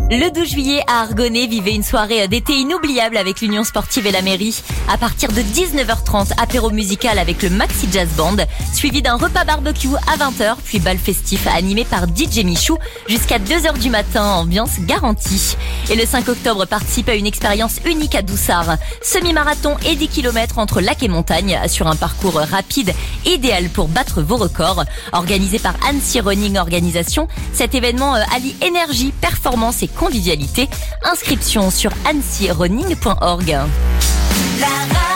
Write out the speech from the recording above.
Le 12 juillet à Argonay, vivez une soirée d'été inoubliable avec l'Union Sportive et la mairie. À partir de 19h30, apéro musical avec le Maxi Jazz Band, suivi d'un repas barbecue à 20h, puis bal festif animé par DJ Michou jusqu'à 2h du matin, ambiance garantie. Et le 5 octobre, participe à une expérience unique à Doussard. Semi-marathon et 10 km entre lac et montagne sur un parcours rapide, idéal pour battre vos records. Organisé par Annecy Running Organisation, cet événement allie énergie, performance et convivialité. Inscription sur annecy-running.org.